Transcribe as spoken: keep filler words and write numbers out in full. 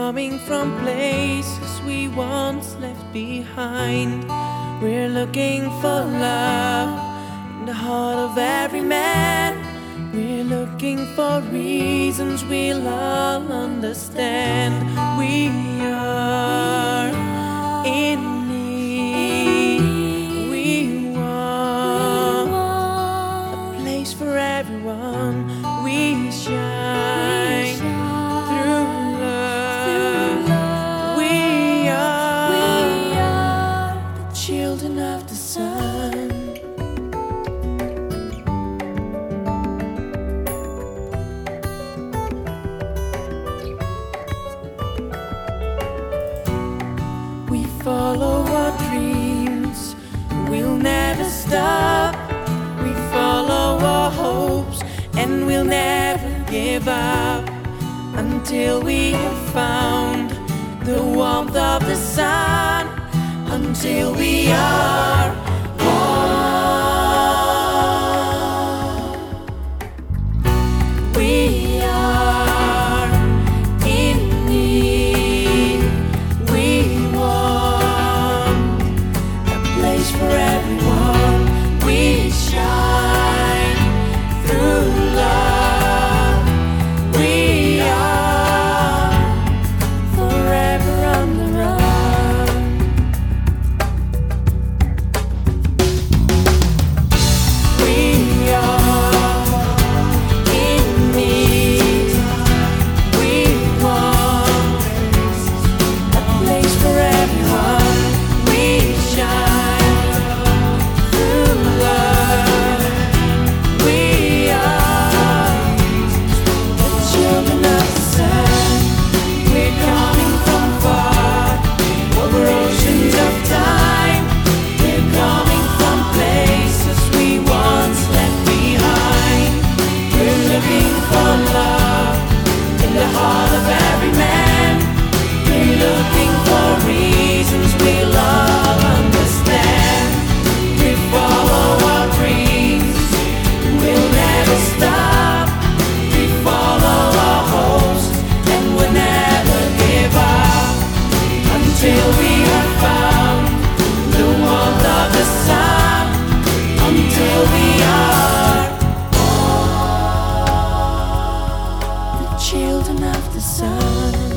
coming from places we once left behind. We're looking for love in the heart of every man. We're looking for reasons we'll all understand. We are in need. We want a place for everyone. We shine through love. We are the children of the sun. We follow our dreams, we'll never stop. We follow our hopes, and we'll never give up until we have found the warmth of the sun, until we are one. We are in need. We want a place for everyone. We shine through love. We are forever on the run. We are in need. We want a place for everyone. We shine through love. We are the children of the sun. We're coming from far, over oceans of time. We're coming from places we once left behind. We're looking for love in the heart of every man. We're looking for reasons we'll all understand. We follow our dreams, we'll never stop. We follow our hopes, and we'll never give up until we have found the warmth of the sun, until we are the children of the sun.